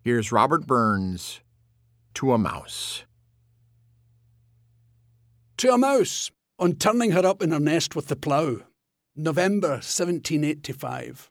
Here's Robert Burns, To a Mouse. To a mouse, on turning her up in her nest with the plough, November 1785.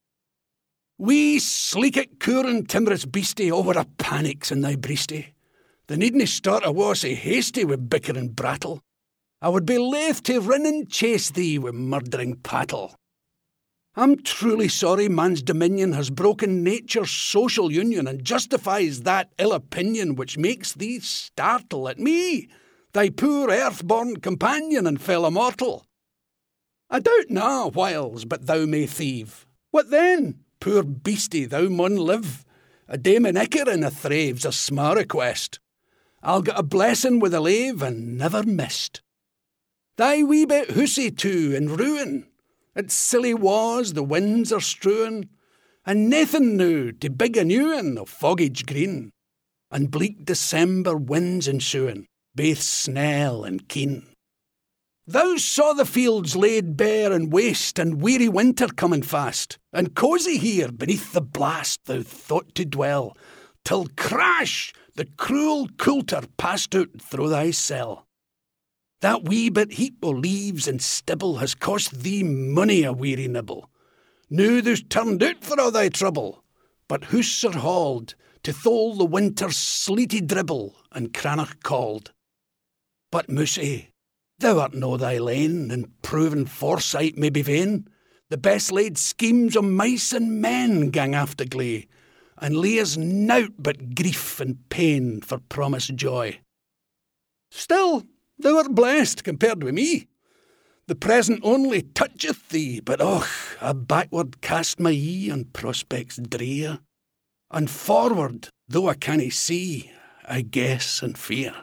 Wee sleekit coorin' timorous beastie over a panics in thy breastie. The needna start a war sae hasty wi' bicker and brattle. I would be laith to rin and chase thee wi' murdering pattle. I'm truly sorry man's dominion has broken nature's social union and justifies that ill opinion which makes thee startle at me, thy poor earth-born companion and fellow mortal. I doubt na whiles but thou may thieve. What then? Poor beastie, thou mun live. A dame in Icarin a thraves a sma request. I'll get a blessing with a lave and never missed. Thy wee bit hussy too in ruin. It's silly was the winds are strewin', and naething new to big a new un of Foggage Green, and bleak December winds ensuing, baith snell and keen. Thou saw the fields laid bare and waste, and weary winter coming fast, and cosy here beneath the blast thou thought to dwell, till crash the cruel coulter passed out through thy cell. That wee bit heap o' leaves and stibble has cost thee money a weary nibble. Now thou's turned out for all thy trouble, but hoose are hauled to thole the winter's sleety dribble and cranach called. But Mousey, thou art no thy lane, and proven foresight may be vain. The best laid schemes o' mice and men gang after glee, and lees nowt but grief and pain for promised joy. Still, thou art blessed compared with me. The present only toucheth thee, but och, I backward cast my ee on prospects drear, and forward, though I cannae see, I guess and fear.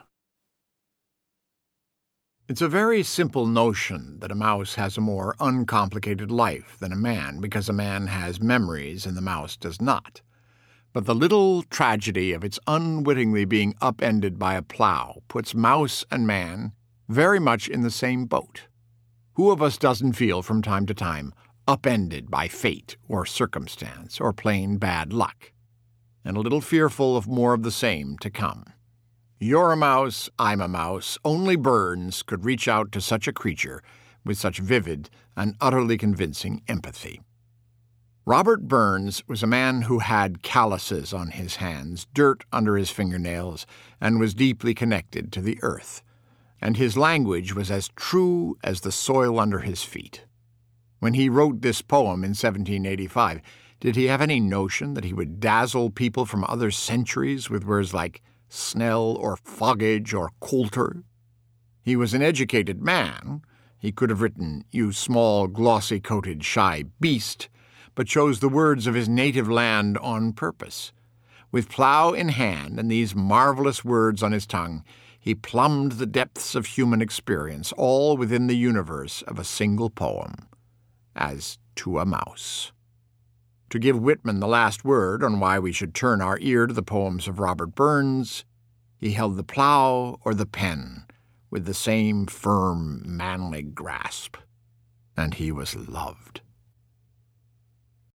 It's a very simple notion that a mouse has a more uncomplicated life than a man, because a man has memories and the mouse does not. But the little tragedy of its unwittingly being upended by a plough puts mouse and man very much in the same boat. Who of us doesn't feel from time to time upended by fate or circumstance or plain bad luck, and a little fearful of more of the same to come? You're a mouse, I'm a mouse. Only Burns could reach out to such a creature with such vivid and utterly convincing empathy. Robert Burns was a man who had calluses on his hands, dirt under his fingernails, and was deeply connected to the earth. And his language was as true as the soil under his feet. When he wrote this poem in 1785, did he have any notion that he would dazzle people from other centuries with words like Snell or Foggage or Coulter? He was an educated man. He could have written, "You small, glossy-coated, shy beast," but chose the words of his native land on purpose. With plough in hand and these marvelous words on his tongue, he plumbed the depths of human experience, all within the universe of a single poem, as To a Mouse. To give Whitman the last word on why we should turn our ear to the poems of Robert Burns, he held the plough or the pen with the same firm, manly grasp, and he was loved.